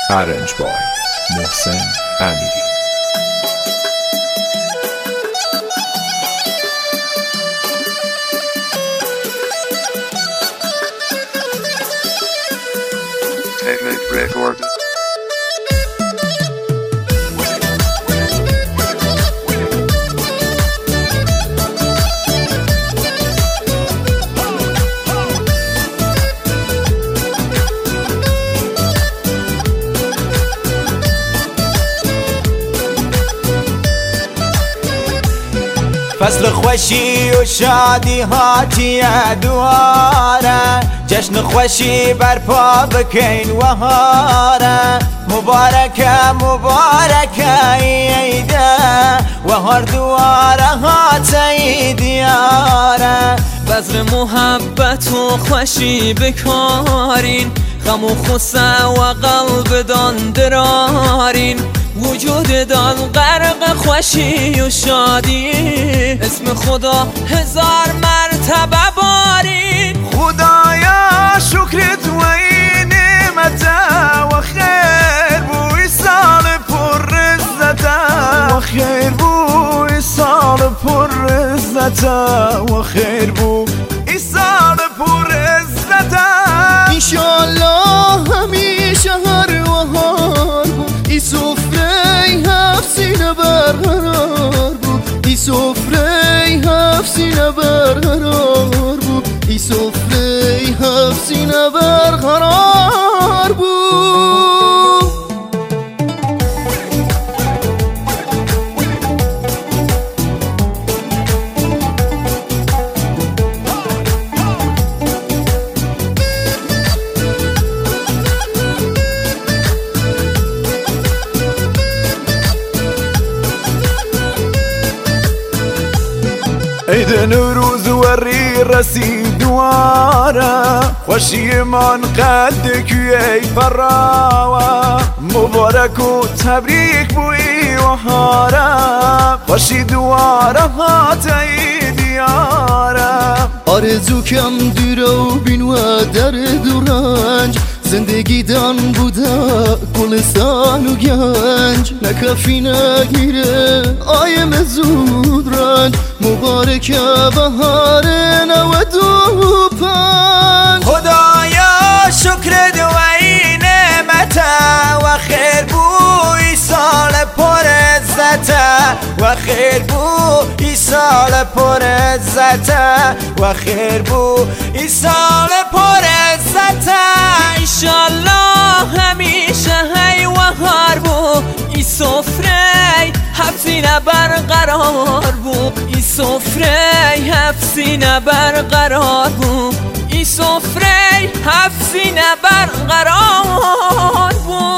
Arrange by محسن امیری. Record. فصل خوشی و شادی هاتیه دواره، جشن خوشی برپا بکین وهاره. مبارکه مبارکه عیده و هر دواره هاتی دیاره. بذر محبت و خوشی بکارین، غم و خسه و قلب دان درارین. وجود دان غرق خوشی و شادی، اسم خدا هزار مرتبه بارین. خدایا شکرت و این نعمت و خیر بوی سال پر عزت و خیر بوی سال پر عزت و خیر بوی سال پر عزت. انشالله همیشه هر وهار بود ای سفره هفت سینه برقرار بود. ای سفره هفت سینه برقرار بود. ای سفره هفت سینه برقرار بود. عید نوروز وری رسید دواره، خوشی من قد کوی پراوه. مبارک و تبریک بوی و هاره، خوشی دواره هاتی دیاره. آرزو کم دوره و بین و در دورنج، زندگی دان بوده گلستان و گنج. نکفی نگیره آیم زود رنج، مبارکه بهار 95. خدایا شکر دوایی نعمت و خیر بوی سال پر عزت و خیر بوی سال پر عزت و خیر بوی سال پر عزت. انشالله همیشه هی و هر بو ای سفره هفت سینه برقرار بو. ای سفره هفت سینه برقرار بو. ای سفره هفت سینه برقرار بو.